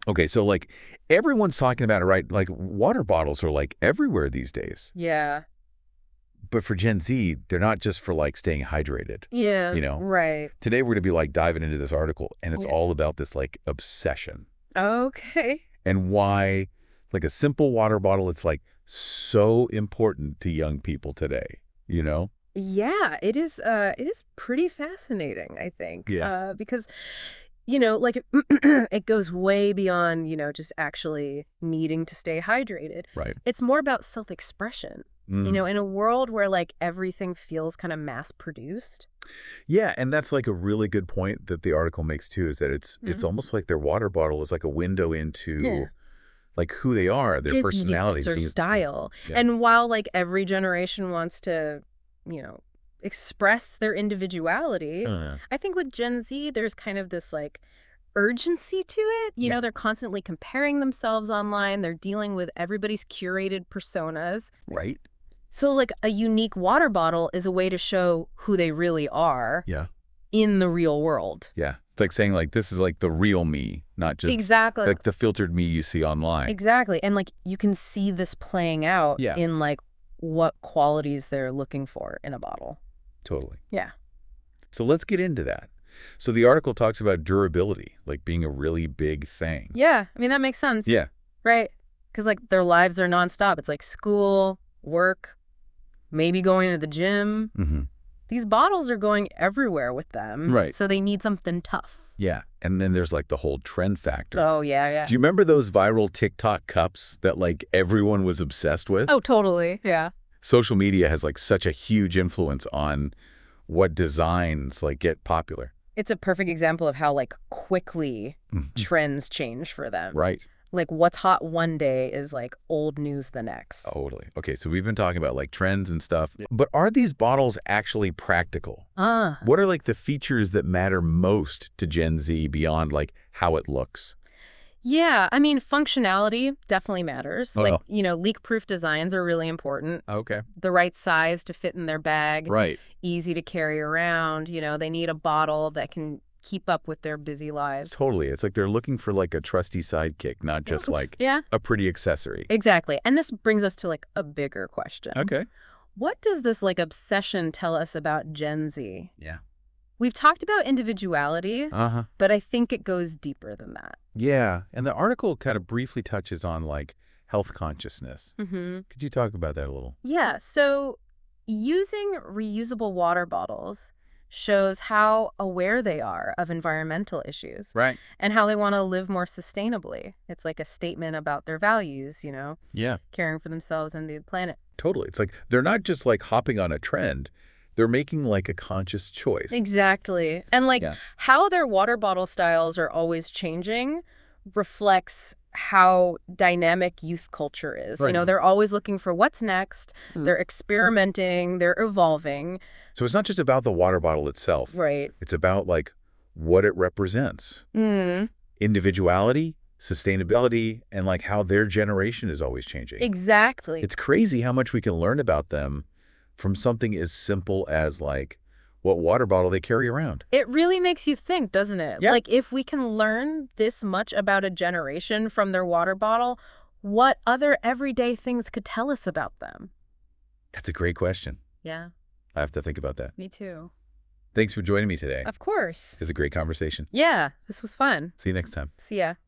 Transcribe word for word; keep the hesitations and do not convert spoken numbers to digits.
Okay, so like everyone's talking about it, right? Like water bottles are like everywhere these days. Yeah. But for Gen Z, they're not just for like staying hydrated, Yeah, you know? right. Today we're going to be like diving into this article and it's Yeah. all about this like obsession Okay. and why like a simple water bottle, it's like so important to young people today, you know? Yeah, it is uh it is pretty fascinating, I think. Yeah. Uh because you know, like it goes way beyond, you know, just actually needing to stay hydrated. Right. It's more about self-expression. You Mm. know, in a world where like everything feels kind of mass produced. Yeah, and that's like a really good point that the article makes too, is that it's it's Mhm. almost like their water bottle is like a window into Yeah. like who they are, their personalities. Their It's- style. Yeah. And while like every generation wants to, you know, express their individuality, Uh, I think with Gen Z, there's kind of this like urgency to it. You Yeah. know, they're constantly comparing themselves online. They're dealing with everybody's curated personas. right? So like a unique water bottle is a way to show who they really are Yeah. in the real world. Yeah. It's like saying like this is like the real me, not just Exactly. like the filtered me you see online. Exactly. And like you can see this playing out Yeah. in like what qualities they're looking for in a bottle. Totally. Yeah. So let's get into that. So the article talks about durability, like being a really big thing. Yeah. I mean, that makes sense. Yeah. Right. Because like their lives are nonstop. It's like school, work, maybe going to the gym. Mm-hmm. These bottles are going everywhere with them. Right. So they need something tough. Yeah. And then there's like the whole trend factor. Oh, yeah, yeah. Do you remember those viral TikTok cups that like everyone was obsessed with? Oh, totally. Yeah. Social media has like such a huge influence on what designs like get popular. It's a perfect example of how like quickly Mhm. trends change for them. Right. Like what's hot one day is like old news the next. Totally. Okay, so we've been talking about like trends and stuff, but are these bottles actually practical? Ah. What are like the features that matter most to Gen Z beyond like how it looks? Yeah, I mean, functionality definitely matters. Oh, like, no. you know, leak-proof designs are really important. Okay. The right size to fit in their bag, Right. easy to carry around. You know, they need a bottle that can keep up with their busy lives. Totally. It's like they're looking for like a trusty sidekick, not just like Yeah, a pretty accessory. exactly. And this brings us to like a bigger question. Okay. What does this like obsession tell us about Gen Z? Yeah. We've talked about individuality, Uh-huh. but I think it goes deeper than that. Yeah. And the article kind of briefly touches on like health consciousness. Mm-hmm. Could you talk about that a little? Yeah, so using reusable water bottles shows how aware they are of environmental issues Right. and how they want to live more sustainably. It's like a statement about their values, you know, Yeah. caring for themselves and the planet. Totally. It's like they're not just like hopping on a trend. They're making like a conscious choice. Exactly. And like Yeah. how their water bottle styles are always changing reflects how dynamic youth culture is. You Right. know, they're always looking for what's next. Mm. They're experimenting, they're evolving. So it's not just about the water bottle itself. Right. It's about like what it represents. Mm. Individuality, sustainability, and like how their generation is always changing. Exactly. It's crazy how much we can learn about them from something as simple as like what water bottle they carry around. It really makes you think, doesn't it? Yeah. Like, if we can learn this much about a generation from their water bottle, what other everyday things could tell us about them? That's a great question. Yeah, I have to think about that. me too. Thanks for joining me today. Of course. It was a great conversation. Yeah, this was fun. See you next time. See ya.